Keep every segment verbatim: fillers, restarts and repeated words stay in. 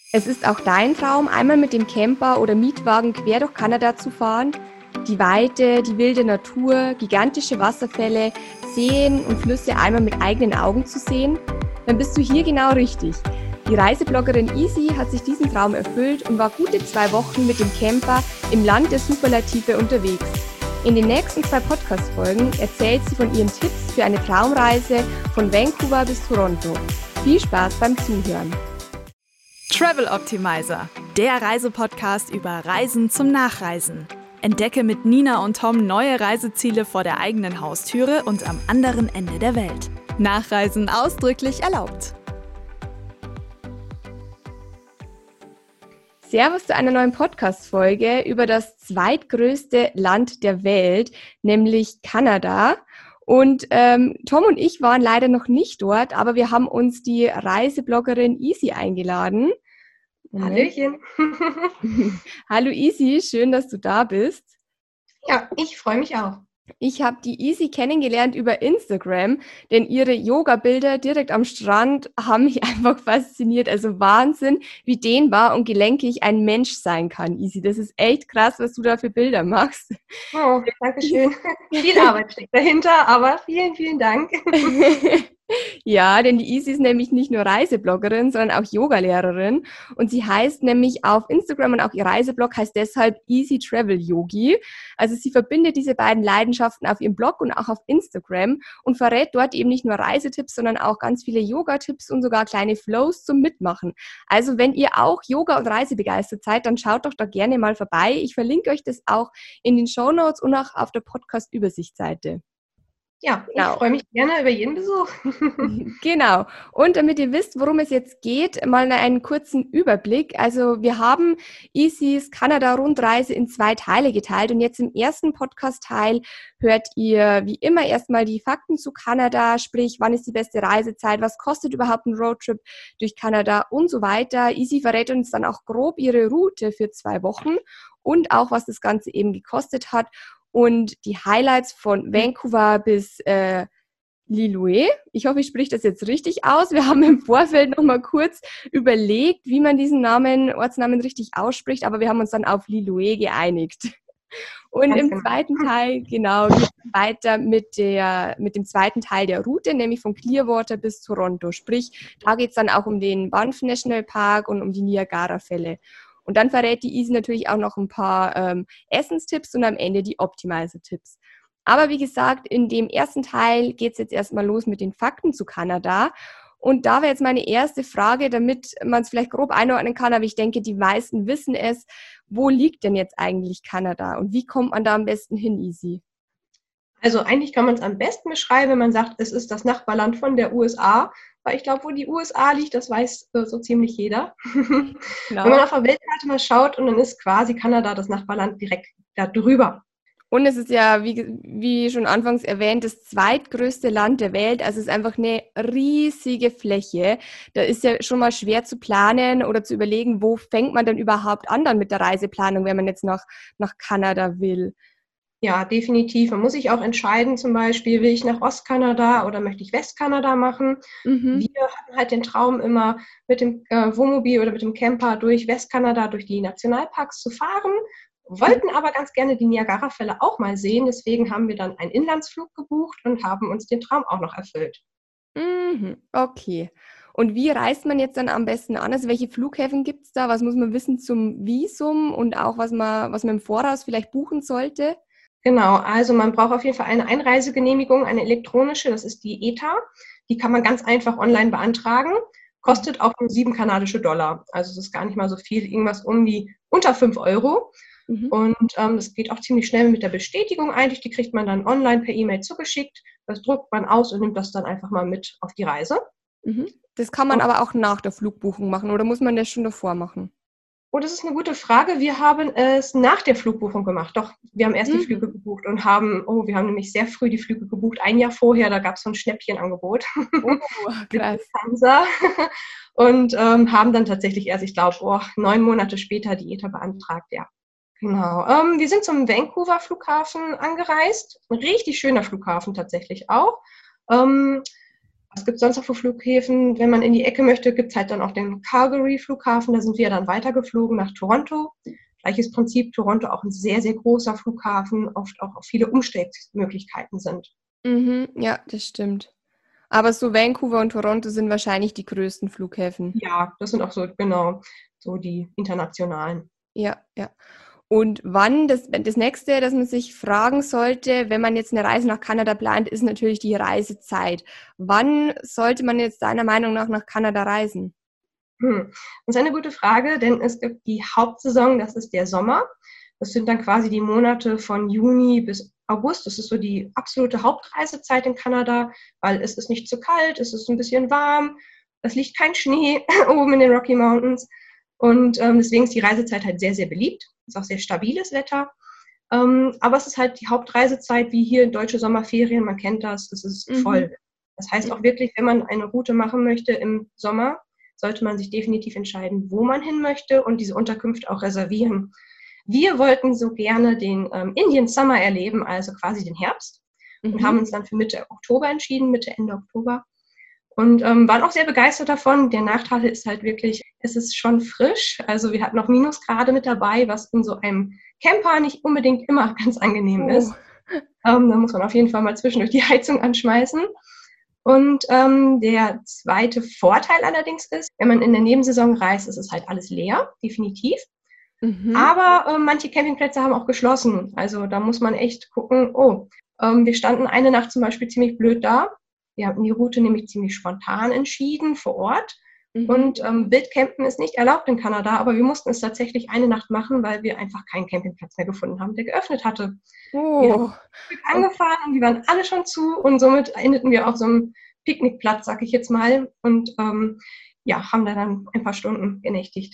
Es ist auch dein Traum, einmal mit dem Camper oder Mietwagen quer durch Kanada zu fahren. Die Weite, die wilde Natur, gigantische Wasserfälle, Seen und Flüsse einmal mit eigenen Augen zu sehen? Dann bist du hier genau richtig. Die Reisebloggerin Easy hat sich diesen Traum erfüllt und war gute zwei Wochen mit dem Camper im Land der Superlative unterwegs. In den nächsten zwei Podcast-Folgen erzählt sie von ihren Tipps für eine Traumreise von Vancouver bis Toronto. Viel Spaß beim Zuhören. Travel Optimizer, der Reisepodcast über Reisen zum Nachreisen. Entdecke mit Nina und Tom neue Reiseziele vor der eigenen Haustüre und am anderen Ende der Welt. Nachreisen ausdrücklich erlaubt. Servus zu einer neuen Podcast-Folge über das zweitgrößte Land der Welt, nämlich Kanada. Und ähm, Tom und ich waren leider noch nicht dort, aber wir haben uns die Reisebloggerin Easy eingeladen. Hallöchen. Hallo Easy, schön, dass du da bist. Ja, ich freue mich auch. Ich habe die Easy kennengelernt über Instagram, denn ihre Yoga-Bilder direkt am Strand haben mich einfach fasziniert. Also Wahnsinn, wie dehnbar und gelenkig ein Mensch sein kann, Easy. Das ist echt krass, was du da für Bilder machst. Oh, danke schön. Viel Arbeit steckt dahinter, aber vielen, vielen Dank. Ja, denn die Easy ist nämlich nicht nur Reisebloggerin, sondern auch Yogalehrerin. Und sie heißt nämlich auf Instagram und auch ihr Reiseblog heißt deshalb Easy Travel Yogi. Also sie verbindet diese beiden Leidenschaften auf ihrem Blog und auch auf Instagram und verrät dort eben nicht nur Reisetipps, sondern auch ganz viele Yoga-Tipps und sogar kleine Flows zum Mitmachen. Also wenn ihr auch Yoga- und Reisebegeistert seid, dann schaut doch da gerne mal vorbei. Ich verlinke euch das auch in den Shownotes und auch auf der Podcast-Übersichtsseite. Ja, ich genau. freue mich gerne über jeden Besuch. Genau. Und damit ihr wisst, worum es jetzt geht, mal einen kurzen Überblick. Also wir haben Easys Kanada-Rundreise in zwei Teile geteilt und jetzt im ersten Podcast-Teil hört ihr wie immer erstmal die Fakten zu Kanada, sprich, wann ist die beste Reisezeit, was kostet überhaupt ein Roadtrip durch Kanada und so weiter. Easy verrät uns dann auch grob ihre Route für zwei Wochen und auch, was das Ganze eben gekostet hat. Und die Highlights von Vancouver bis äh, Lilloé. Ich hoffe, ich spreche das jetzt richtig aus. Wir haben im Vorfeld noch mal kurz überlegt, wie man diesen Namen, Ortsnamen richtig ausspricht, aber wir haben uns dann auf Lilloé geeinigt. Und im zweiten Teil, genau, geht es weiter mit, der, mit dem zweiten Teil der Route, nämlich von Clearwater bis Toronto. Sprich, da geht es dann auch um den Banff National Park und um die Niagara-Fälle. Und dann verrät die Easy natürlich auch noch ein paar ähm, Essenstipps und am Ende die Optimizer-Tipps. Aber wie gesagt, in dem ersten Teil geht es jetzt erstmal los mit den Fakten zu Kanada. Und da wäre jetzt meine erste Frage, damit man es vielleicht grob einordnen kann, aber ich denke, die meisten wissen es, wo liegt denn jetzt eigentlich Kanada und wie kommt man da am besten hin, Easy? Also eigentlich kann man es am besten beschreiben, wenn man sagt, es ist das Nachbarland von der U S A. Weil ich glaube, wo die U S A liegt, das weiß äh, so ziemlich jeder. Genau. Wenn man auf der Weltkarte mal schaut und dann ist quasi Kanada das Nachbarland direkt da drüber. Und es ist ja, wie, wie schon anfangs erwähnt, das zweitgrößte Land der Welt. Also es ist einfach eine riesige Fläche. Da ist ja schon mal schwer zu planen oder zu überlegen, wo fängt man denn überhaupt an dann mit der Reiseplanung, wenn man jetzt nach, nach Kanada will. Ja, definitiv. Man muss sich auch entscheiden, zum Beispiel, will ich nach Ostkanada oder möchte ich Westkanada machen? Mhm. Wir hatten halt den Traum, immer mit dem äh, Wohnmobil oder mit dem Camper durch Westkanada, durch die Nationalparks zu fahren, wollten aber ganz gerne die Niagara-Fälle auch mal sehen. Deswegen haben wir dann einen Inlandsflug gebucht und haben uns den Traum auch noch erfüllt. Mhm. Okay. Und wie reist man jetzt dann am besten an? Also welche Flughäfen gibt es da? Was muss man wissen zum Visum und auch was man, was man im Voraus vielleicht buchen sollte? Genau, also man braucht auf jeden Fall eine Einreisegenehmigung, eine elektronische, das ist die E T A. Die kann man ganz einfach online beantragen, kostet auch nur sieben kanadische Dollar. Also es ist gar nicht mal so viel, irgendwas um die unter fünf Euro. Mhm. Und ähm, das geht auch ziemlich schnell mit der Bestätigung eigentlich. Die kriegt man dann online per E-Mail zugeschickt. Das druckt man aus und nimmt das dann einfach mal mit auf die Reise. Mhm. Das kann man und, aber auch nach der Flugbuchung machen oder muss man das schon davor machen? Oh, das ist eine gute Frage. Wir haben es nach der Flugbuchung gemacht. Doch, wir haben erst mhm. die Flüge gebucht und haben, oh, wir haben nämlich sehr früh die Flüge gebucht. Ein Jahr vorher, da gab es so ein Schnäppchenangebot. Oh, krass. Und ähm, haben dann tatsächlich erst, ich glaube, oh, neun Monate später die E T A beantragt, ja. Genau. Ähm, wir sind zum Vancouver Flughafen angereist. Ein richtig schöner Flughafen tatsächlich auch. Ähm, Was gibt es sonst noch für Flughäfen? Wenn man in die Ecke möchte, gibt es halt dann auch den Calgary-Flughafen. Da sind wir dann weitergeflogen nach Toronto. Gleiches Prinzip, Toronto auch ein sehr, sehr großer Flughafen, oft auch viele Umsteigmöglichkeiten sind. Mhm, ja, das stimmt. Aber so Vancouver und Toronto sind wahrscheinlich die größten Flughäfen. Ja, das sind auch so, genau, so die internationalen. Ja, ja. Und wann, das, das nächste, das man sich fragen sollte, wenn man jetzt eine Reise nach Kanada plant, ist natürlich die Reisezeit. Wann sollte man jetzt deiner Meinung nach nach Kanada reisen? Hm. Das ist eine gute Frage, denn es gibt die Hauptsaison, das ist der Sommer. Das sind dann quasi die Monate von Juni bis August. Das ist so die absolute Hauptreisezeit in Kanada, weil es ist nicht zu kalt, es ist ein bisschen warm, es liegt kein Schnee oben in den Rocky Mountains. Und ähm, deswegen ist die Reisezeit halt sehr, sehr beliebt. Es ist auch sehr stabiles Wetter. Ähm, aber es ist halt die Hauptreisezeit, wie hier deutsche Sommerferien, man kennt das, es ist Mhm. voll. Das heißt auch wirklich, wenn man eine Route machen möchte im Sommer, sollte man sich definitiv entscheiden, wo man hin möchte und diese Unterkünfte auch reservieren. Wir wollten so gerne den ähm, Indian Summer erleben, also quasi den Herbst, und Mhm. haben uns dann für Mitte Oktober entschieden, Mitte, Ende Oktober. Und ähm, waren auch sehr begeistert davon. Der Nachteil ist halt wirklich, es ist schon frisch. Also wir hatten noch Minusgrade mit dabei, was in so einem Camper nicht unbedingt immer ganz angenehm Oh. ist. Ähm, da muss man auf jeden Fall mal zwischendurch die Heizung anschmeißen. Und ähm, der zweite Vorteil allerdings ist, wenn man in der Nebensaison reist, ist es halt alles leer, definitiv. Mhm. Aber äh, manche Campingplätze haben auch geschlossen. Also da muss man echt gucken, oh, ähm, wir standen eine Nacht zum Beispiel ziemlich blöd da. Wir hatten die Route nämlich ziemlich spontan entschieden vor Ort. Mhm. Und ähm, Wildcampen ist nicht erlaubt in Kanada, aber wir mussten es tatsächlich eine Nacht machen, weil wir einfach keinen Campingplatz mehr gefunden haben, der geöffnet hatte. Wir Oh. haben angefahren und die waren alle schon zu und somit endeten wir auf so einem Picknickplatz, sag ich jetzt mal, und ähm, ja, haben da dann ein paar Stunden genächtigt.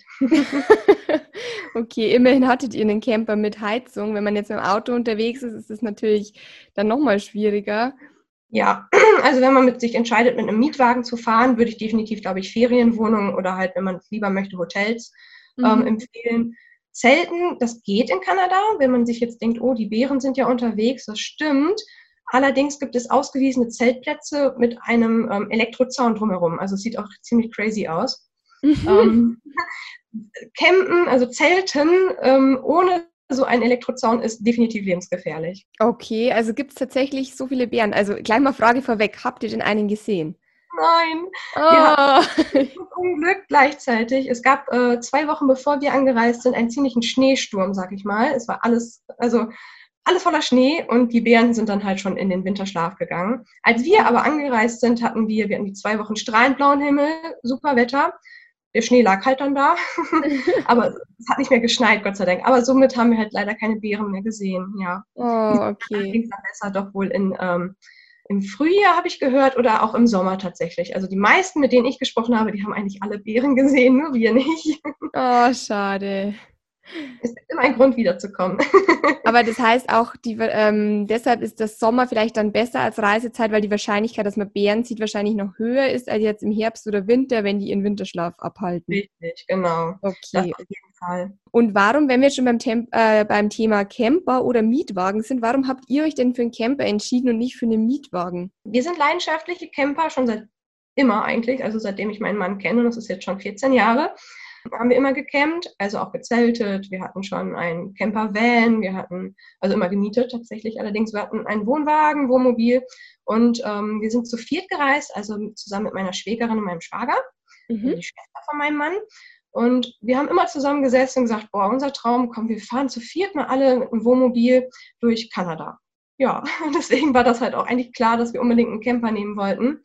Okay, immerhin hattet ihr einen Camper mit Heizung. Wenn man jetzt mit dem Auto unterwegs ist, ist es natürlich dann nochmal schwieriger. Ja, also wenn man mit sich entscheidet, mit einem Mietwagen zu fahren, würde ich definitiv, glaube ich, Ferienwohnungen oder halt, wenn man es lieber möchte, Hotels ähm, Mhm. empfehlen. Zelten, das geht in Kanada, wenn man sich jetzt denkt, oh, die Bären sind ja unterwegs, das stimmt. Allerdings gibt es ausgewiesene Zeltplätze mit einem ähm, Elektrozaun drumherum. Also es sieht auch ziemlich crazy aus. Mhm. Ähm, Campen, also Zelten ähm, ohne so einen Elektrozaun ist definitiv lebensgefährlich. Okay, also gibt es tatsächlich so viele Bären. Also gleich mal Frage vorweg, habt ihr denn einen gesehen? Nein, wir hatten Oh. zum Glück gleichzeitig. Es gab äh, zwei Wochen bevor wir angereist sind einen ziemlichen Schneesturm, sag ich mal. Es war alles, also alles voller Schnee und die Bären sind dann halt schon in den Winterschlaf gegangen. Als wir aber angereist sind, hatten wir, wir hatten die zwei Wochen strahlend blauen Himmel, super Wetter. Der Schnee lag halt dann da, aber es hat nicht mehr geschneit, Gott sei Dank. Aber somit haben wir halt leider keine Bären mehr gesehen, ja. Oh, okay. Allerdings dann besser doch wohl in, ähm, im Frühjahr, habe ich gehört, oder auch im Sommer tatsächlich. Also die meisten, mit denen ich gesprochen habe, die haben eigentlich alle Bären gesehen, nur wir nicht. Oh, schade. Es gibt immer einen Grund, wiederzukommen. Aber das heißt auch, die, ähm, deshalb ist das Sommer vielleicht dann besser als Reisezeit, weil die Wahrscheinlichkeit, dass man Bären sieht, wahrscheinlich noch höher ist als jetzt im Herbst oder Winter, wenn die ihren Winterschlaf abhalten. Richtig, genau. Das Okay. auf jeden Fall. Und warum, wenn wir jetzt schon beim, Temp äh, beim Thema Camper oder Mietwagen sind, warum habt ihr euch denn für einen Camper entschieden und nicht für einen Mietwagen? Wir sind leidenschaftliche Camper, schon seit immer eigentlich, also seitdem ich meinen Mann kenne, und das ist jetzt schon vierzehn Jahre, haben wir immer gecampt, also auch gezeltet. Wir hatten schon einen Camper-Van, wir hatten, also immer gemietet tatsächlich allerdings, wir hatten einen Wohnwagen, Wohnmobil und ähm, wir sind zu viert gereist, also zusammen mit meiner Schwägerin und meinem Schwager, Mhm. also die Schwester von meinem Mann. Und wir haben immer zusammen gesessen und gesagt, boah, unser Traum, komm, wir fahren zu viert mal alle mit einem Wohnmobil durch Kanada. Ja, deswegen war das halt auch eigentlich klar, dass wir unbedingt einen Camper nehmen wollten.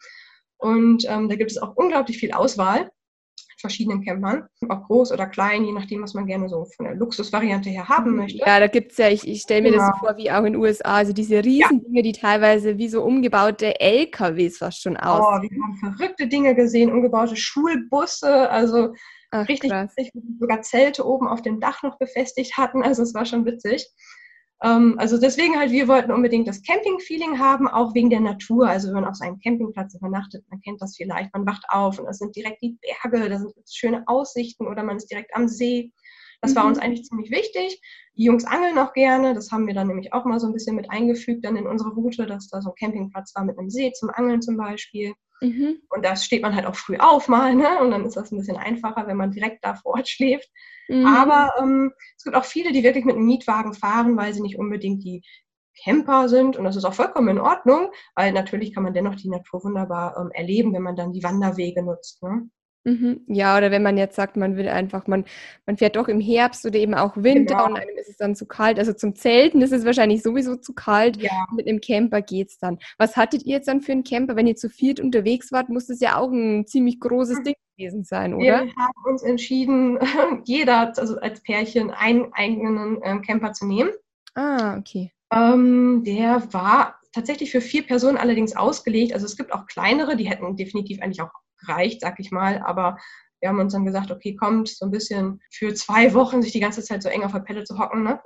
Und ähm, da gibt es auch unglaublich viel Auswahl verschiedenen Campern, ob groß oder klein, je nachdem, was man gerne so von der Luxusvariante her haben möchte. Ja, da gibt es ja, ich, ich stelle mir das so Genau. vor wie auch in den U S A, also diese riesen Dinge, die teilweise wie so umgebaute L K Ws fast schon Oh, aussehen. wir haben verrückte Dinge gesehen, umgebaute Schulbusse, also Ach, richtig krass. witzig, wo wir sogar Zelte oben auf dem Dach noch befestigt hatten, also es war schon witzig. Ähm, also deswegen halt, wir wollten unbedingt das Camping-Feeling haben, auch wegen der Natur, also wenn man auf seinem Campingplatz übernachtet, man kennt das vielleicht, man wacht auf und es sind direkt die Berge, da sind schöne Aussichten oder man ist direkt am See. Das Mhm. war uns eigentlich ziemlich wichtig. Die Jungs angeln auch gerne. Das haben wir dann nämlich auch mal so ein bisschen mit eingefügt dann in unsere Route, dass da so ein Campingplatz war mit einem See zum Angeln zum Beispiel. Mhm. Und da steht man halt auch früh auf mal, ne? Und dann ist das ein bisschen einfacher, wenn man direkt da vor Ort schläft. Mhm. Aber ähm, es gibt auch viele, die wirklich mit einem Mietwagen fahren, weil sie nicht unbedingt die Camper sind. Und das ist auch vollkommen in Ordnung, weil natürlich kann man dennoch die Natur wunderbar ähm, erleben, wenn man dann die Wanderwege nutzt. Ne? Mhm. Ja, oder wenn man jetzt sagt, man will einfach, man, man fährt doch im Herbst oder eben auch Winter Genau. und einem ist es dann zu kalt. Also zum Zelten ist es wahrscheinlich sowieso zu kalt. Ja. Mit einem Camper geht's dann. Was hattet ihr jetzt dann für einen Camper? Wenn ihr zu viert unterwegs wart, muss es ja auch ein ziemlich großes Ding gewesen sein, oder? Wir haben uns entschieden, jeder, also als Pärchen, einen eigenen ähm, Camper zu nehmen. Ah, okay. Ähm, der war tatsächlich für vier Personen allerdings ausgelegt. Also es gibt auch kleinere, die hätten definitiv eigentlich auch gereicht, sag ich mal. Aber wir haben uns dann gesagt, okay, kommt so ein bisschen für zwei Wochen sich die ganze Zeit so eng auf der Pelle zu hocken. Ne?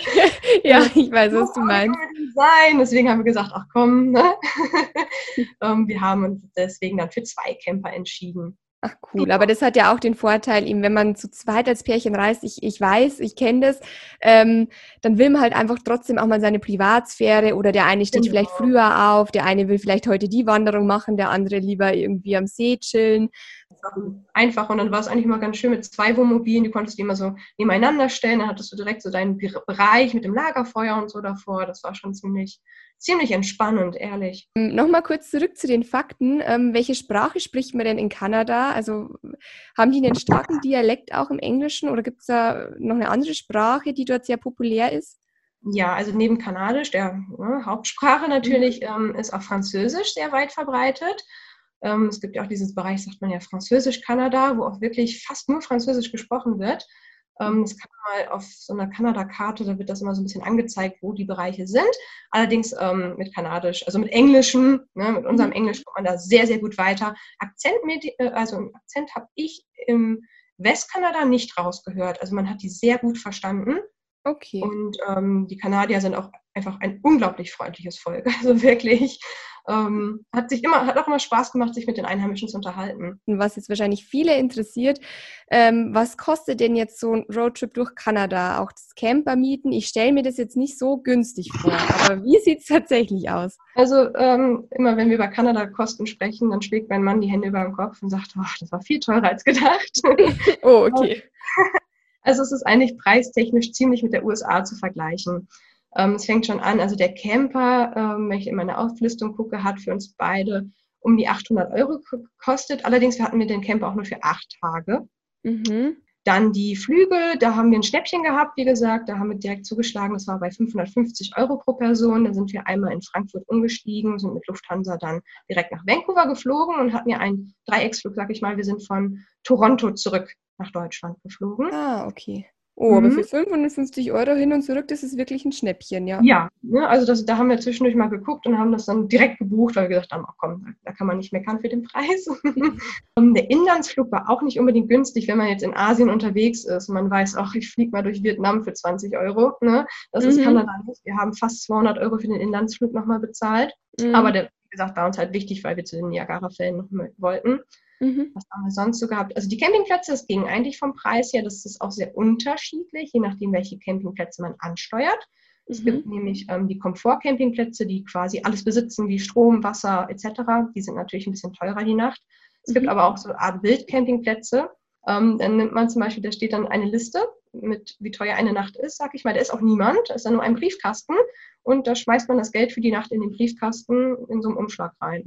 Ja, ich weiß, was du meinst. Sein. Deswegen haben wir gesagt, ach komm. Ne? ähm, wir haben uns deswegen dann für zwei Camper entschieden. Ach cool, aber das hat ja auch den Vorteil, eben wenn man zu zweit als Pärchen reist, ich, ich weiß, ich kenne das, ähm, dann will man halt einfach trotzdem auch mal seine Privatsphäre oder der eine steht Genau. vielleicht früher auf, der eine will vielleicht heute die Wanderung machen, der andere lieber irgendwie am See chillen. Einfach und dann war es eigentlich immer ganz schön mit zwei Wohnmobilen, die konntest du immer so nebeneinander stellen, dann hattest du direkt so deinen Bereich mit dem Lagerfeuer und so davor, das war schon ziemlich, ziemlich entspannend, ehrlich. Ähm, Nochmal kurz zurück zu den Fakten, ähm, welche Sprache spricht man denn in Kanada? Also haben die einen starken Dialekt auch im Englischen oder gibt es da noch eine andere Sprache, die dort sehr populär ist? Ja, also neben Kanadisch, der ne, Hauptsprache natürlich, mhm. ähm, ist auch Französisch sehr weit verbreitet. Ähm, es gibt ja auch dieses Bereich, sagt man ja, Französisch-Kanada, wo auch wirklich fast nur Französisch gesprochen wird. Ähm, das kann man mal auf so einer Kanada-Karte, da wird das immer so ein bisschen angezeigt, wo die Bereiche sind. Allerdings ähm, mit Kanadisch, also mit Englischem, ne, mit unserem Englisch kommt man da sehr, sehr gut weiter. Akzent, also einen Akzent habe ich im Westkanada nicht rausgehört. Also man hat die sehr gut verstanden. Okay. Und ähm, die Kanadier sind auch einfach ein unglaublich freundliches Volk. Also wirklich, ähm, hat sich immer, hat auch immer Spaß gemacht, sich mit den Einheimischen zu unterhalten. Was jetzt wahrscheinlich viele interessiert, ähm, was kostet denn jetzt so ein Roadtrip durch Kanada? Auch das Camper mieten? Ich stelle mir das jetzt nicht so günstig vor, aber wie sieht es tatsächlich aus? Also ähm, immer wenn wir über Kanada-Kosten sprechen, dann schlägt mein Mann die Hände über den Kopf und sagt, oh, das war viel teurer als gedacht. Oh, okay. Also es ist eigentlich preistechnisch ziemlich mit der U S A zu vergleichen. Ähm, es fängt schon an, also der Camper, ähm, wenn ich in meine Auflistung gucke, hat für uns beide um die achthundert Euro gekostet. Allerdings hatten wir den Camper auch nur für acht Tage. Mhm. Dann die Flüge, da haben wir ein Schnäppchen gehabt, wie gesagt, da haben wir direkt zugeschlagen, das war bei fünfhundertfünfzig Euro pro Person. Da sind wir einmal in Frankfurt umgestiegen, sind mit Lufthansa dann direkt nach Vancouver geflogen und hatten ja einen Dreiecksflug, sag ich mal. Wir sind von Toronto zurück nach Deutschland geflogen. Ah, okay. Oh, aber für fünfhundertfünfzig Euro hin und zurück, das ist wirklich ein Schnäppchen, ja. Ja, ne, also das, da haben wir zwischendurch mal geguckt und haben das dann direkt gebucht, weil wir gesagt haben, ach komm, da kann man nicht meckern für den Preis. Der Inlandsflug war auch nicht unbedingt günstig, wenn man jetzt in Asien unterwegs ist. Man weiß, ach, ich fliege mal durch Vietnam für zwanzig Euro. Ne? Das Mhm. ist Kanada nicht. Wir haben fast zweihundert Euro für den Inlandsflug nochmal bezahlt. Mhm. Aber der, wie gesagt, war uns halt wichtig, weil wir zu den Niagara-Fällen noch mit wollten. Mhm. Was haben wir sonst so gehabt? Also die Campingplätze, das ging eigentlich vom Preis her, das ist auch sehr unterschiedlich, je nachdem, welche Campingplätze man ansteuert. Es Mhm. gibt nämlich ähm, die Komfort-Campingplätze, die quasi alles besitzen, wie Strom, Wasser et cetera. Die sind natürlich ein bisschen teurer die Nacht. Es Mhm. gibt aber auch so eine Art Wildcampingplätze. Ähm, dann nimmt man zum Beispiel, da steht dann eine Liste mit, wie teuer eine Nacht ist, sag ich mal. Da ist auch niemand, da ist dann nur ein Briefkasten. Und da schmeißt man das Geld für die Nacht in den Briefkasten in so einen Umschlag rein.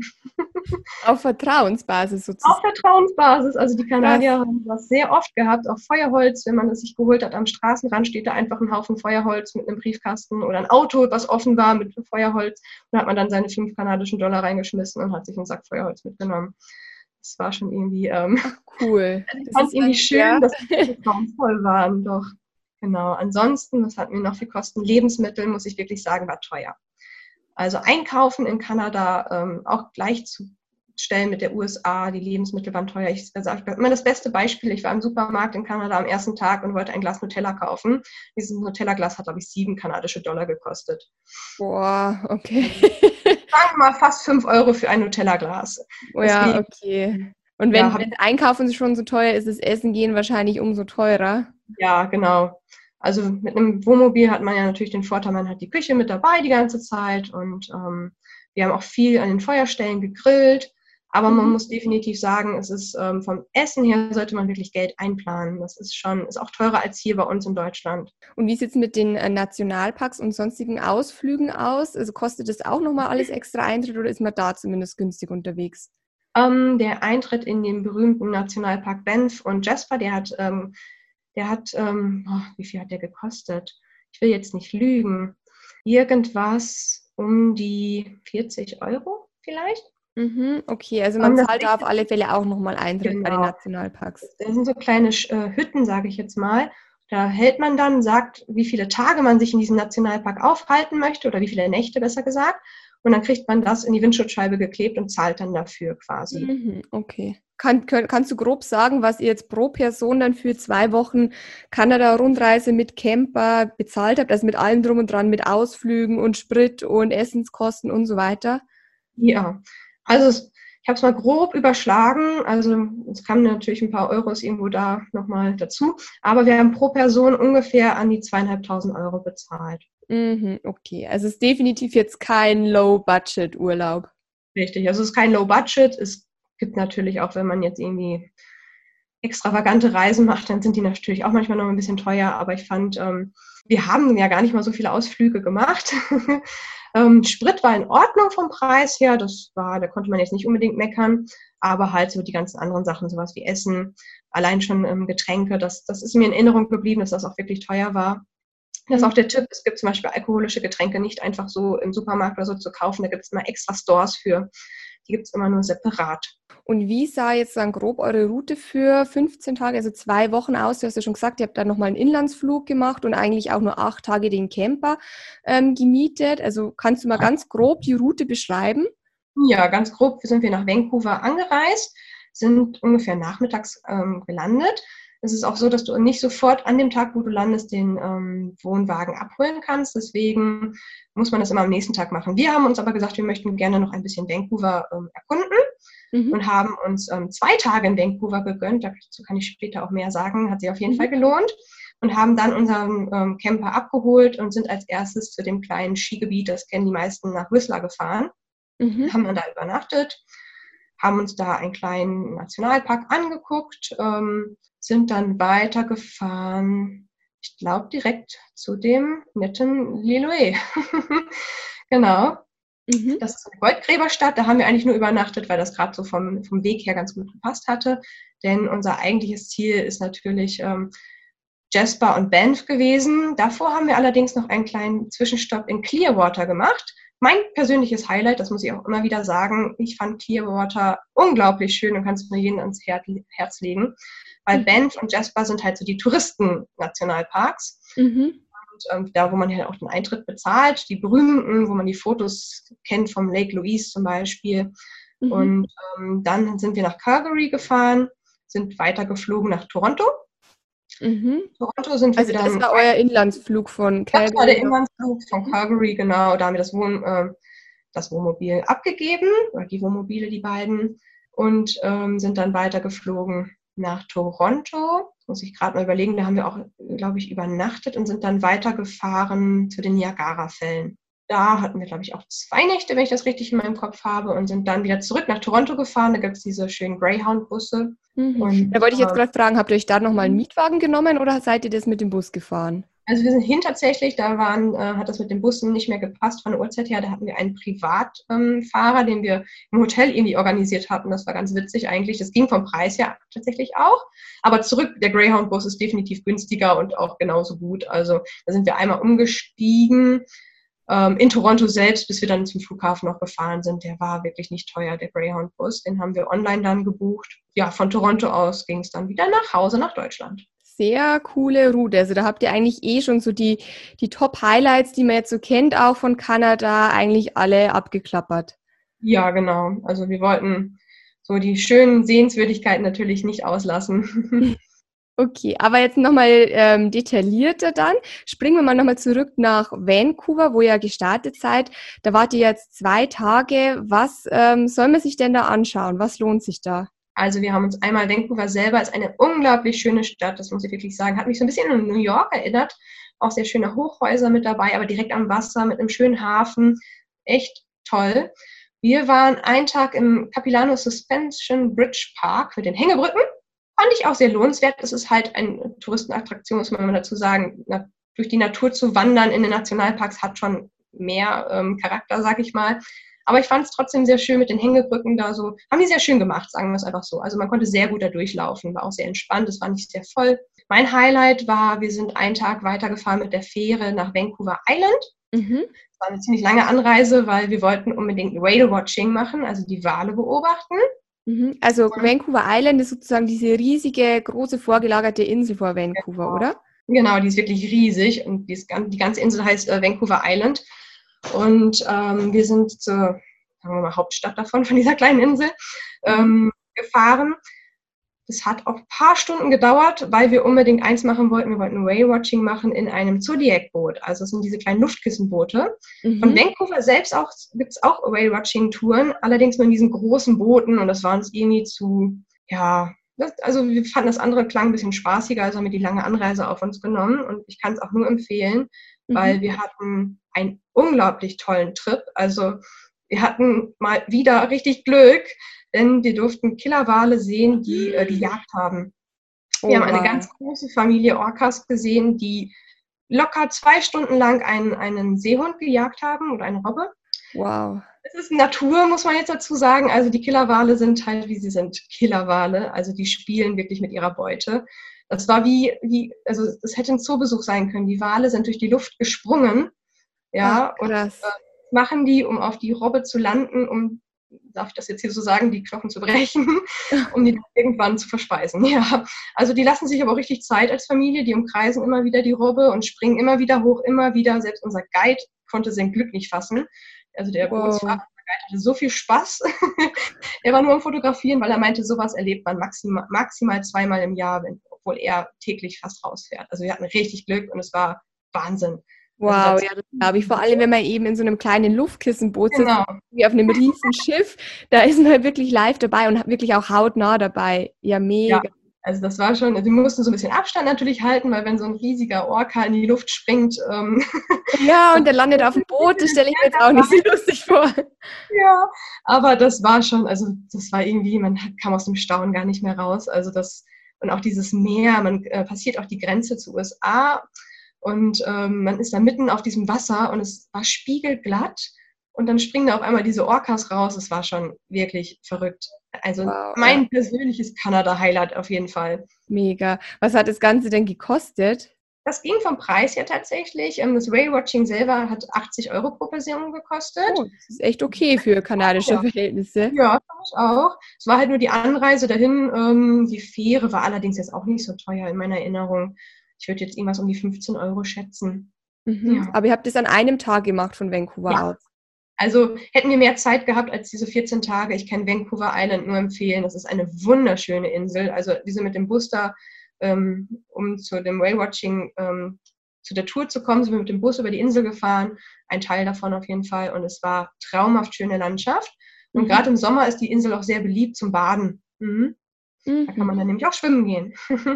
Auf Vertrauensbasis sozusagen. Auf Vertrauensbasis. Also die Kanadier haben das sehr oft gehabt, auch Feuerholz, wenn man das sich geholt hat. Am Straßenrand steht da einfach ein Haufen Feuerholz mit einem Briefkasten oder ein Auto, was offen war mit Feuerholz. Und da hat man dann seine fünf kanadischen Dollar reingeschmissen und hat sich einen Sack Feuerholz mitgenommen. Das war schon irgendwie, ähm, Ach, cool. ich Das fand ist irgendwie dann, schön, ja. dass die vertrauensvoll waren, doch. Genau. Ansonsten, was hatten wir noch für Kosten? Lebensmittel, muss ich wirklich sagen, war teuer. Also einkaufen in Kanada ähm, auch gleichzustellen mit der U S A, die Lebensmittel waren teuer. Ich sage immer das beste Beispiel, ich war im Supermarkt in Kanada am ersten Tag und wollte ein Glas Nutella kaufen. Dieses Nutella-Glas hat, glaube ich, sieben kanadische Dollar gekostet. Boah, okay. Sagen wir mal fast fünf Euro für ein Nutella-Glas. Oh ja, Deswegen, okay. Und wenn, ja, hab- wenn Einkaufen schon so teuer ist, ist Essen gehen wahrscheinlich umso teurer. Ja, genau. Also mit einem Wohnmobil hat man ja natürlich den Vorteil, man hat die Küche mit dabei die ganze Zeit und ähm, wir haben auch viel an den Feuerstellen gegrillt. Aber man Mhm. muss definitiv sagen, es ist ähm, vom Essen her sollte man wirklich Geld einplanen. Das ist schon, ist auch teurer als hier bei uns in Deutschland. Und wie sieht es mit den äh, Nationalparks und sonstigen Ausflügen aus? Also kostet das auch nochmal alles extra Eintritt oder ist man da zumindest günstig unterwegs? Ähm, der Eintritt in den berühmten Nationalpark Banff und Jasper, der hat, ähm, der hat, ähm, oh, wie viel hat der gekostet? Ich will jetzt nicht lügen. Irgendwas um die vierzig Euro vielleicht? Mhm, okay, also man Ähm, das zahlt da auf alle Fälle auch nochmal Eintritt bei den Genau. Nationalparks. Das sind so kleine äh, Hütten, sage ich jetzt mal. Da hält man dann, sagt, wie viele Tage man sich in diesem Nationalpark aufhalten möchte oder wie viele Nächte besser gesagt. Und dann kriegt man das in die Windschutzscheibe geklebt und zahlt dann dafür quasi. Mhm, okay. Kann, könnt, kannst du grob sagen, was ihr jetzt pro Person dann für zwei Wochen Kanada-Rundreise mit Camper bezahlt habt? Also mit allem drum und dran, mit Ausflügen und Sprit und Essenskosten und so weiter? Ja, also es, ich habe es mal grob überschlagen. Also es kamen natürlich ein paar Euros irgendwo da nochmal dazu. Aber wir haben pro Person ungefähr an die zweieinhalbtausend Euro bezahlt. Mhm, okay. Also es ist definitiv jetzt kein Low-Budget-Urlaub. Richtig. Also es ist kein Low Budget. Es gibt natürlich auch, wenn man jetzt irgendwie extravagante Reisen macht, dann sind die natürlich auch manchmal noch ein bisschen teuer. Aber ich fand, ähm, wir haben ja gar nicht mal so viele Ausflüge gemacht. ähm, Sprit war in Ordnung vom Preis her. Das war, da konnte man jetzt nicht unbedingt meckern. Aber halt so die ganzen anderen Sachen, sowas wie Essen, allein schon ähm, Getränke, das, das ist mir in Erinnerung geblieben, dass das auch wirklich teuer war. Das ist auch der Tipp, es gibt zum Beispiel alkoholische Getränke nicht einfach so im Supermarkt oder so zu kaufen. Da gibt es immer extra Stores für. Die gibt es immer nur separat. Und wie sah jetzt dann grob eure Route für fünfzehn Tage, also zwei Wochen aus? Du hast ja schon gesagt, ihr habt dann nochmal einen Inlandsflug gemacht und eigentlich auch nur acht Tage den Camper ähm, gemietet. Also kannst du mal ganz grob die Route beschreiben? Ja, ganz grob sind wir nach Vancouver angereist, sind ungefähr nachmittags ähm, gelandet. Es ist auch so, dass du nicht sofort an dem Tag, wo du landest, den ähm, Wohnwagen abholen kannst. Deswegen muss man das immer am nächsten Tag machen. Wir haben uns aber gesagt, wir möchten gerne noch ein bisschen Vancouver ähm, erkunden Mhm. und haben uns ähm, zwei Tage in Vancouver gegönnt. Dazu kann ich später auch mehr sagen. Hat sich auf jeden Mhm. Fall gelohnt. Und haben dann unseren ähm, Camper abgeholt und sind als erstes zu dem kleinen Skigebiet, das kennen die meisten, nach Whistler gefahren. Mhm. Haben dann da übernachtet, haben uns da einen kleinen Nationalpark angeguckt, ähm, sind dann weitergefahren, ich glaube direkt zu dem netten Lilloé. Genau, Mhm. das ist eine Goldgräberstadt, da haben wir eigentlich nur übernachtet, weil das gerade so vom, vom Weg her ganz gut gepasst hatte, denn unser eigentliches Ziel ist natürlich ähm, Jasper und Banff gewesen. Davor haben wir allerdings noch einen kleinen Zwischenstopp in Clearwater gemacht. Mein persönliches Highlight, das muss ich auch immer wieder sagen, ich fand Clearwater unglaublich schön und kann es nur jedem ans Herz legen, weil Mhm. Banff und Jasper sind halt so die Touristen-Nationalparks. Mhm. Und ähm, da, wo man halt auch den Eintritt bezahlt, die berühmten, wo man die Fotos kennt vom Lake Louise zum Beispiel. Mhm. Und ähm, dann sind wir nach Calgary gefahren, sind weiter geflogen nach Toronto. Mhm. Toronto sind wir Also das dann, war euer Inlandsflug von das war der Calgary nach. Inlandsflug von Calgary, genau, da haben wir das, Wohn, äh, das Wohnmobil abgegeben, oder die Wohnmobile, die beiden, und ähm, sind dann weitergeflogen nach Toronto. Muss ich gerade mal überlegen, da haben wir auch, glaube ich, übernachtet und sind dann weitergefahren zu den Niagara-Fällen. Da hatten wir, glaube ich, auch zwei Nächte, wenn ich das richtig in meinem Kopf habe, und sind dann wieder zurück nach Toronto gefahren. Da gibt es diese schönen Greyhound-Busse. Mhm. Und Da wollte ich jetzt äh, gerade fragen, habt ihr euch da nochmal einen Mietwagen genommen oder seid ihr das mit dem Bus gefahren? Also wir sind hin tatsächlich, da waren, äh, hat das mit den Bussen nicht mehr gepasst von der Uhrzeit her. Da hatten wir einen Privatfahrer, ähm, den wir im Hotel irgendwie organisiert hatten. Das war ganz witzig eigentlich. Das ging vom Preis her tatsächlich auch. Aber zurück, der Greyhound-Bus ist definitiv günstiger und auch genauso gut. Also da sind wir einmal umgestiegen ähm, in Toronto selbst, bis wir dann zum Flughafen noch gefahren sind. Der war wirklich nicht teuer, der Greyhound-Bus. Den haben wir online dann gebucht. Ja, von Toronto aus ging es dann wieder nach Hause, nach Deutschland. Sehr coole Route. Also da habt ihr eigentlich eh schon so die, die Top-Highlights, die man jetzt so kennt, auch von Kanada, eigentlich alle abgeklappert. Ja, genau. Also wir wollten so die schönen Sehenswürdigkeiten natürlich nicht auslassen. Okay, aber jetzt nochmal ähm, detaillierter dann. Springen wir mal nochmal zurück nach Vancouver, wo ihr gestartet seid. Da wart ihr jetzt zwei Tage. Was ähm, soll man sich denn da anschauen? Was lohnt sich da? Also wir haben uns einmal, Vancouver selber ist eine unglaublich schöne Stadt, das muss ich wirklich sagen. Hat mich so ein bisschen an New York erinnert. Auch sehr schöne Hochhäuser mit dabei, aber direkt am Wasser mit einem schönen Hafen. Echt toll. Wir waren einen Tag im Capilano Suspension Bridge Park mit den Hängebrücken. Fand ich auch sehr lohnenswert. Es ist halt eine Touristenattraktion, muss man dazu sagen. Na, durch die Natur zu wandern in den Nationalparks hat schon mehr ähm, Charakter, sag ich mal. Aber ich fand es trotzdem sehr schön mit den Hängebrücken da so. Haben die sehr schön gemacht, sagen wir es einfach so. Also man konnte sehr gut da durchlaufen, war auch sehr entspannt, es war nicht sehr voll. Mein Highlight war, wir sind einen Tag weitergefahren mit der Fähre nach Vancouver Island. Mhm. Das war eine ziemlich lange Anreise, weil wir wollten unbedingt Whale-Watching machen, also die Wale beobachten. Mhm. Also und Vancouver Island ist sozusagen diese riesige, große vorgelagerte Insel vor Vancouver, genau. oder? Genau, die ist wirklich riesig und die, ist, die ganze Insel heißt äh, Vancouver Island. Und ähm, wir sind zur, sagen wir mal, Hauptstadt davon, von dieser kleinen Insel, ähm, gefahren. Das hat auch ein paar Stunden gedauert, weil wir unbedingt eins machen wollten. Wir wollten Whale-Watching machen in einem Zodiac-Boot. Also das sind diese kleinen Luftkissenboote. Mhm. Von Vancouver selbst auch gibt es auch Whale-Watching-Touren, allerdings nur in diesen großen Booten. Und das war uns irgendwie zu, ja, das, also wir fanden das andere klang ein bisschen spaßiger, also haben wir die lange Anreise auf uns genommen. Und ich kann es auch nur empfehlen, mhm. weil wir hatten einen unglaublich tollen Trip. Also wir hatten mal wieder richtig Glück, denn wir durften Killerwale sehen, die äh, gejagt haben. Wir oh, haben eine wow. ganz große Familie Orcas gesehen, die locker zwei Stunden lang einen, einen Seehund gejagt haben oder eine Robbe. Wow. Es ist Natur, muss man jetzt dazu sagen. Also die Killerwale sind halt, wie sie sind, Killerwale. Also die spielen wirklich mit ihrer Beute. Das war wie, wie also das hätte ein Zoobesuch sein können. Die Wale sind durch die Luft gesprungen. Ja, Ach, krass. Und äh, machen die, um auf die Robbe zu landen, um, darf ich das jetzt hier so sagen, die Knochen zu brechen, um die irgendwann zu verspeisen. Ja, also die lassen sich aber auch richtig Zeit als Familie, die umkreisen immer wieder die Robbe und springen immer wieder hoch, immer wieder. Selbst unser Guide konnte sein Glück nicht fassen. Also der wow. Bootsfahrer, der Guide hatte so viel Spaß. Er war nur am Fotografieren, weil er meinte, sowas erlebt man maximal, maximal zweimal im Jahr, wenn, obwohl er täglich fast rausfährt. Also wir hatten richtig Glück und es war Wahnsinn. Wow, also ja, das glaube ich. Vor allem, wenn man eben in so einem kleinen Luftkissenboot sitzt, genau. wie auf einem riesen Schiff, da ist man halt wirklich live dabei und wirklich auch hautnah dabei. Ja, mega. Ja, also das war schon, also wir mussten so ein bisschen Abstand natürlich halten, weil wenn so ein riesiger Orca in die Luft springt. Ähm, ja, und der landet auf dem Boot, das stelle ich mir jetzt auch nicht so lustig vor. Ja, aber das war schon, also das war irgendwie, man kam aus dem Staunen gar nicht mehr raus. Also das, und auch dieses Meer, man äh, passiert auch die Grenze zu U S A. Und ähm, man ist da mitten auf diesem Wasser und es war spiegelglatt und dann springen da auf einmal diese Orcas raus. Es war schon wirklich verrückt. Also wow, mein ja. persönliches Kanada-Highlight auf jeden Fall. Mega. Was hat das Ganze denn gekostet? Das ging vom Preis her tatsächlich. Das Whale-Watching selber hat achtzig Euro pro Person gekostet. Oh, das ist echt okay für kanadische ja. Verhältnisse. Ja, fand ich auch. Es war halt nur die Anreise dahin. Ähm, die Fähre war allerdings jetzt auch nicht so teuer in meiner Erinnerung. Ich würde jetzt irgendwas um die fünfzehn Euro schätzen. Mhm. Ja. Aber ihr habt das an einem Tag gemacht von Vancouver ja. aus? Also hätten wir mehr Zeit gehabt als diese vierzehn Tage. Ich kann Vancouver Island nur empfehlen. Das ist eine wunderschöne Insel. Also wir sind mit dem Bus da, ähm, um zu dem Whale-Watching ähm, zu der Tour zu kommen, sind wir mit dem Bus über die Insel gefahren. Ein Teil davon auf jeden Fall. Und es war traumhaft schöne Landschaft. Und mhm. gerade im Sommer ist die Insel auch sehr beliebt zum Baden. Mhm. Mhm. Da kann man dann nämlich auch schwimmen gehen.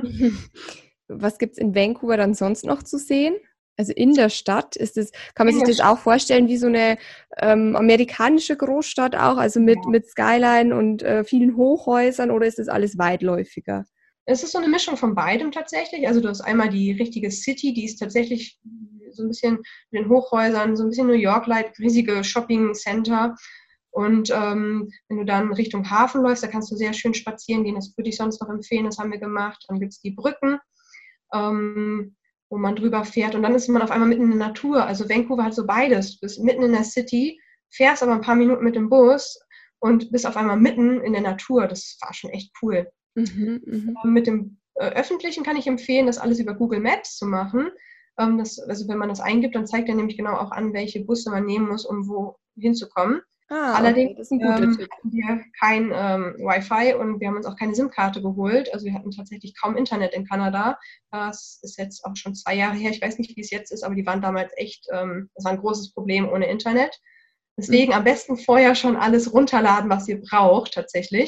Was gibt es in Vancouver dann sonst noch zu sehen? Also in der Stadt ist es, kann man in sich das auch vorstellen wie so eine ähm, amerikanische Großstadt auch, also mit, ja. mit Skyline und äh, vielen Hochhäusern, oder ist das alles weitläufiger? Es ist so eine Mischung von beidem tatsächlich. Also du hast einmal die richtige City, die ist tatsächlich so ein bisschen mit den Hochhäusern, so ein bisschen New York-like, riesige Shopping-Center. Und ähm, wenn du dann Richtung Hafen läufst, da kannst du sehr schön spazieren gehen. Das würde ich sonst noch empfehlen, das haben wir gemacht. Dann gibt es die Brücken, ähm, wo man drüber fährt. Und dann ist man auf einmal mitten in der Natur. Also Vancouver hat so beides. Du bist mitten in der City, fährst aber ein paar Minuten mit dem Bus und bist auf einmal mitten in der Natur. Das war schon echt cool. Mhm, mh. Mit dem äh, Öffentlichen kann ich empfehlen, das alles über Google Maps zu machen. Ähm, das, also wenn man das eingibt, dann zeigt er nämlich genau auch an, welche Busse man nehmen muss, um wo hinzukommen. Ah, Allerdings okay, das ist ein guter ähm, Tipp. hatten wir kein ähm, Wi-Fi und wir haben uns auch keine SIM-Karte geholt. Also wir hatten tatsächlich kaum Internet in Kanada. Das ist jetzt auch schon zwei Jahre her. Ich weiß nicht, wie es jetzt ist, aber die waren damals echt, ähm, das war ein großes Problem ohne Internet. Deswegen mhm. am besten vorher schon alles runterladen, was ihr braucht tatsächlich.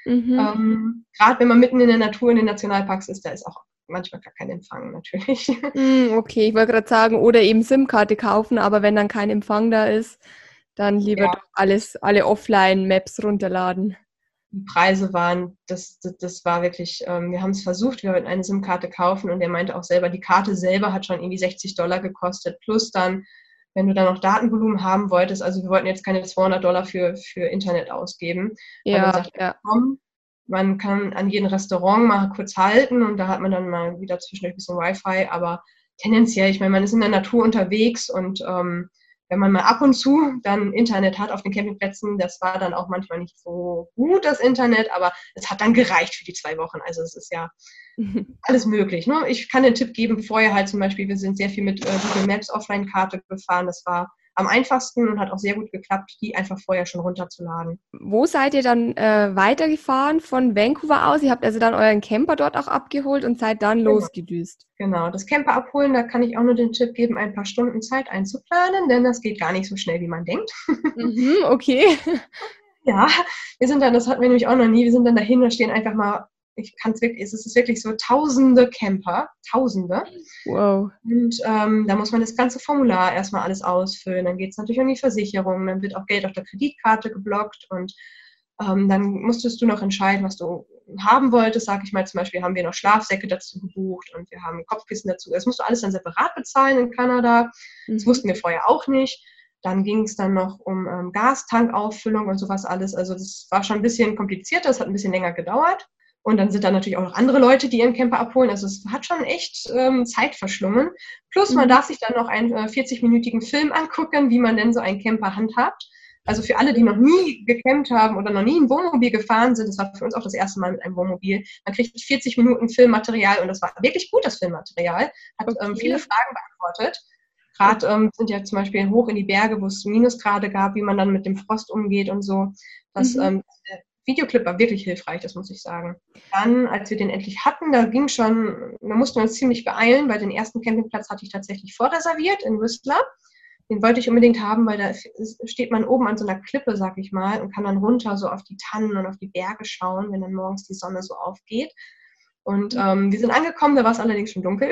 Mhm. Ähm, Gerade wenn man mitten in der Natur in den Nationalparks ist, da ist auch manchmal gar kein Empfang natürlich. Mm, okay, ich wollte gerade sagen, oder eben SIM-Karte kaufen, aber wenn dann kein Empfang da ist, dann lieber Ja, doch alles, alle Offline-Maps runterladen. die Preise waren, das, das, das war wirklich, ähm, wir haben es versucht, wir wollten eine SIM-Karte kaufen und der meinte auch selber, die Karte selber hat schon irgendwie sechzig Dollar gekostet, plus dann, wenn du dann noch Datenvolumen haben wolltest, also wir wollten jetzt keine zweihundert Dollar für, für Internet ausgeben, weil dann Ja, sagt er, ja. komm, man kann an jedem Restaurant mal kurz halten und da hat man dann mal wieder zwischendurch ein bisschen Wi-Fi, aber tendenziell, ich meine, man ist in der Natur unterwegs und ähm, wenn man mal ab und zu dann Internet hat auf den Campingplätzen, das war dann auch manchmal nicht so gut, das Internet, aber es hat dann gereicht für die zwei Wochen. Also es ist ja alles möglich. Ne? Ich kann den Tipp geben, vorher halt zum Beispiel, wir sind sehr viel mit äh, Google Maps Offline-Karte gefahren. Das war am einfachsten und hat auch sehr gut geklappt, die einfach vorher schon runterzuladen. Wo seid ihr dann äh, weitergefahren von Vancouver aus? Ihr habt also dann euren Camper dort auch abgeholt und seid dann Genau. losgedüst. Genau, das Camper abholen, da kann ich auch nur den Tipp geben, ein paar Stunden Zeit einzuplanen, denn das geht gar nicht so schnell, wie man denkt. Mhm, okay. Ja, wir sind dann, das hatten wir nämlich auch noch nie, wir sind dann dahin, da stehen einfach mal, ich kann es wirklich, es ist wirklich so tausende Camper, tausende. Wow. Und ähm, da muss man das ganze Formular erstmal alles ausfüllen. Dann geht es natürlich um die Versicherung, dann wird auch Geld auf der Kreditkarte geblockt und ähm, dann musstest du noch entscheiden, was du haben wolltest. Sag ich mal, zum Beispiel haben wir noch Schlafsäcke dazu gebucht und wir haben Kopfkissen dazu. Das musst du alles dann separat bezahlen in Kanada. Das Mhm. wussten wir vorher auch nicht. Dann ging es dann noch um ähm, Gastankauffüllung und sowas alles. Also das war schon ein bisschen komplizierter, das hat ein bisschen länger gedauert. Und dann sind da natürlich auch noch andere Leute, die ihren Camper abholen. Also es hat schon echt ähm, Zeit verschlungen. Plus man Mhm. darf sich dann noch einen äh, vierzig-minütigen Film angucken, wie man denn so einen Camper handhabt. Also für alle, die noch nie gecampt haben oder noch nie ein Wohnmobil gefahren sind, das war für uns auch das erste Mal mit einem Wohnmobil, man kriegt vierzig Minuten Filmmaterial und das war wirklich gut, das Filmmaterial. Hat Okay. ähm, viele Fragen beantwortet. Gerade ähm, sind ja zum Beispiel hoch in die Berge, wo es Minusgrade gab, wie man dann mit dem Frost umgeht und so. Das, Mhm. ähm, der Videoclip war wirklich hilfreich, das muss ich sagen. Dann, als wir den endlich hatten, da ging schon, da mussten wir uns ziemlich beeilen, weil den ersten Campingplatz hatte ich tatsächlich vorreserviert in Whistler. Den wollte ich unbedingt haben, weil da steht man oben an so einer Klippe, sag ich mal, und kann dann runter so auf die Tannen und auf die Berge schauen, wenn dann morgens die Sonne so aufgeht. Und ähm, wir sind angekommen, da war es allerdings schon dunkel.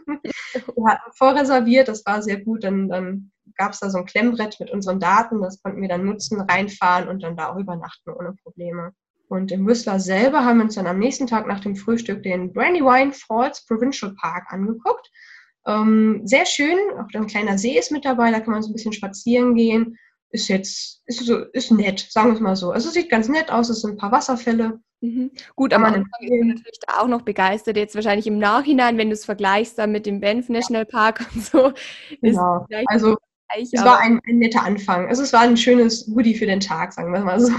Wir hatten vorreserviert, das war sehr gut. Dann, dann gab es da so ein Klemmbrett mit unseren Daten, das konnten wir dann nutzen, reinfahren und dann da auch übernachten ohne Probleme. Und in Whistler selber haben wir uns dann am nächsten Tag nach dem Frühstück den Brandywine Falls Provincial Park angeguckt. Ähm, sehr schön, auch ein kleiner See ist mit dabei, da kann man so ein bisschen spazieren gehen. Ist jetzt, ist so, ist nett, sagen wir es mal so. Also es sieht ganz nett aus, es sind ein paar Wasserfälle. Mhm. Gut, Kann am man Anfang ist man empfehlen. natürlich da auch noch begeistert. Jetzt wahrscheinlich im Nachhinein, wenn du es vergleichst dann mit dem Banff National Park und so, ist es Genau. vielleicht Also gleich, es aber war ein, ein netter Anfang. Also es war ein schönes Goodie für den Tag, sagen wir mal so.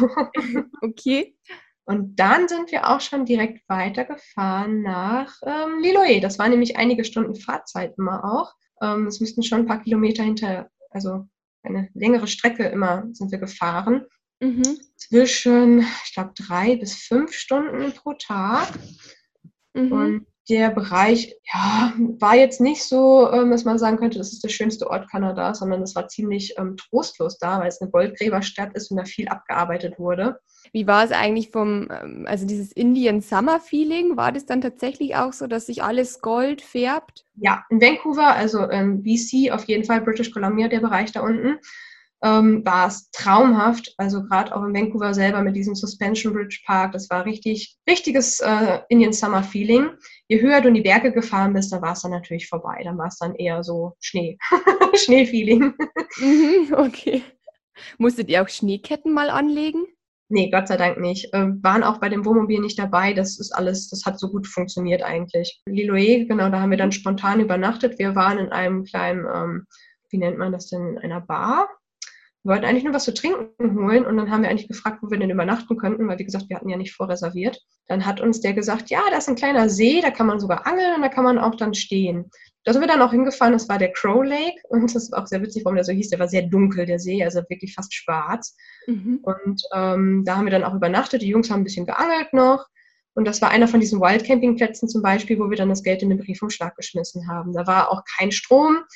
okay. Und dann sind wir auch schon direkt weitergefahren nach ähm, Liloé. Das war nämlich einige Stunden Fahrzeit immer auch. Ähm, es müssten schon ein paar Kilometer hinter, also eine längere Strecke immer sind wir gefahren. Mhm. Zwischen, ich glaube, drei bis fünf Stunden pro Tag. Mhm. Und der Bereich, ja, war jetzt nicht so, ähm, dass man sagen könnte, das ist der schönste Ort Kanadas, sondern es war ziemlich ähm, trostlos da, weil es eine Goldgräberstadt ist und da viel abgearbeitet wurde. Wie war es eigentlich vom, ähm, also dieses Indian Summer Feeling, war das dann tatsächlich auch so, dass sich alles Gold färbt? Ja, in Vancouver, also in B C, auf jeden Fall British Columbia, der Bereich da unten, ähm, war es traumhaft. Also gerade auch in Vancouver selber mit diesem Suspension Bridge Park, das war richtig, richtiges äh, Indian Summer Feeling. Je höher du in die Berge gefahren bist, da war es dann natürlich vorbei. Dann war es dann eher so Schnee, Schneefeeling. Mhm, okay. Musstet ihr auch Schneeketten mal anlegen? Nee, Gott sei Dank nicht. Ähm, waren auch bei dem Wohnmobil nicht dabei. Das ist alles, das hat so gut funktioniert eigentlich. Liloé, genau, da haben wir dann spontan übernachtet. Wir waren in einem kleinen, ähm, wie nennt man das denn, in einer Bar. Wir wollten eigentlich nur was zu trinken holen und dann haben wir eigentlich gefragt, wo wir denn übernachten könnten, weil wie gesagt, wir hatten ja nicht vorreserviert. Dann hat uns der gesagt, ja, da ist ein kleiner See, da kann man sogar angeln und da kann man auch dann stehen. Da sind wir dann auch hingefahren, das war der Crow Lake und das war auch sehr witzig, warum der so hieß. Der war sehr dunkel, der See, also wirklich fast schwarz. Mhm. Und ähm, da haben wir dann auch übernachtet. Die Jungs haben ein bisschen geangelt noch. Und das war einer von diesen Wildcampingplätzen zum Beispiel, wo wir dann das Geld in den Briefumschlag geschmissen haben. Da war auch kein Strom,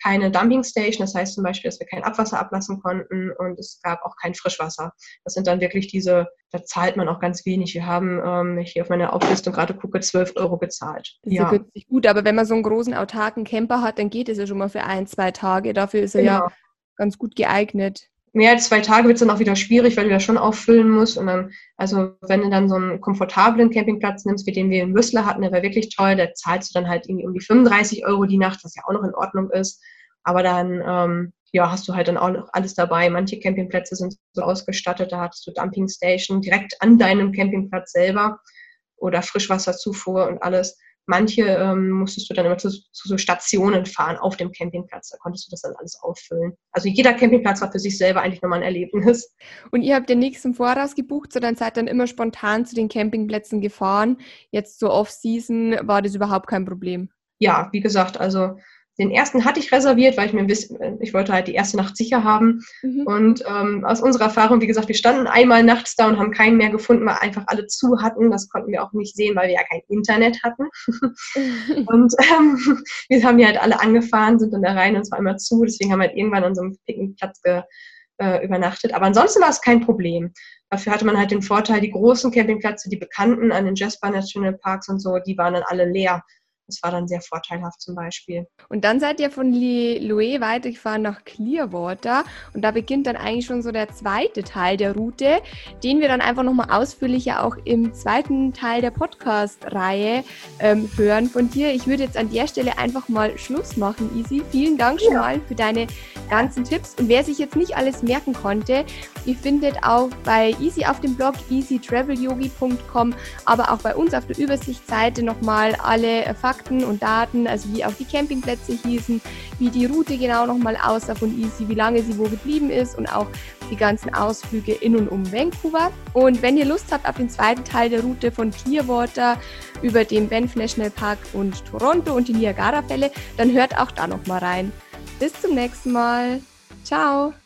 keine Dumping Station, das heißt zum Beispiel, dass wir kein Abwasser ablassen konnten und es gab auch kein Frischwasser. Das sind dann wirklich diese, da zahlt man auch ganz wenig. Wir haben, ähm, wenn ich hier auf meine Auflistung gerade gucke, zwölf Euro gezahlt. Das ist ja günstig. Gut, aber wenn man so einen großen autarken Camper hat, dann geht es ja schon mal für ein, zwei Tage. Dafür ist er Genau. ja ganz gut geeignet. Mehr als zwei Tage wird es dann auch wieder schwierig, weil du das schon auffüllen musst. Und dann, also wenn du dann so einen komfortablen Campingplatz nimmst, wie den wir in Whistler hatten, der war wirklich toll, da zahlst du dann halt irgendwie um die fünfunddreißig Euro die Nacht, was ja auch noch in Ordnung ist. Aber dann, ähm, ja, hast du halt dann auch noch alles dabei. Manche Campingplätze sind so ausgestattet, da hattest du Dumping Station direkt an deinem Campingplatz selber oder Frischwasserzufuhr und alles. Manche ähm, musstest du dann immer zu, zu so Stationen fahren auf dem Campingplatz. Da konntest du das dann alles auffüllen. Also jeder Campingplatz war für sich selber eigentlich nochmal ein Erlebnis. Und ihr habt ja nichts im Voraus gebucht, sondern seid dann immer spontan zu den Campingplätzen gefahren. Jetzt so Off-Season war das überhaupt kein Problem. Ja, wie gesagt, also den ersten hatte ich reserviert, weil ich mir wiss, ich wollte halt die erste Nacht sicher haben. Mhm. Und ähm, aus unserer Erfahrung, wie gesagt, wir standen einmal nachts da und haben keinen mehr gefunden, weil einfach alle zu hatten. Das konnten wir auch nicht sehen, weil wir ja kein Internet hatten. Und ähm, wir haben die halt alle angefahren, sind dann da rein und es war immer zu. Deswegen haben wir halt irgendwann an so einem Picknickplatz ge, äh, übernachtet. Aber ansonsten war es kein Problem. Dafür hatte man halt den Vorteil, die großen Campingplätze, die bekannten an den Jasper National Parks und so, die waren dann alle leer. Das war dann sehr vorteilhaft zum Beispiel. Und dann seid ihr von Lilloe weitergefahren nach Clearwater und da beginnt dann eigentlich schon so der zweite Teil der Route, den wir dann einfach nochmal ausführlicher auch im zweiten Teil der Podcast-Reihe ähm, hören von dir. Ich würde jetzt an der Stelle einfach mal Schluss machen, Easy. Vielen Dank schon ja. mal für deine ganzen Tipps. Und wer sich jetzt nicht alles merken konnte, ihr findet auch bei Easy auf dem Blog easy travel yogi punkt com, aber auch bei uns auf der Übersichtsseite nochmal alle Fakten und Daten, also wie auch die Campingplätze hießen, wie die Route genau nochmal aussah von Easy, wie lange sie wo geblieben ist und auch die ganzen Ausflüge in und um Vancouver. Und wenn ihr Lust habt auf den zweiten Teil der Route von Clearwater über den Banff National Park und Toronto und die Niagara-Fälle, dann hört auch da nochmal rein. Bis zum nächsten Mal. Ciao!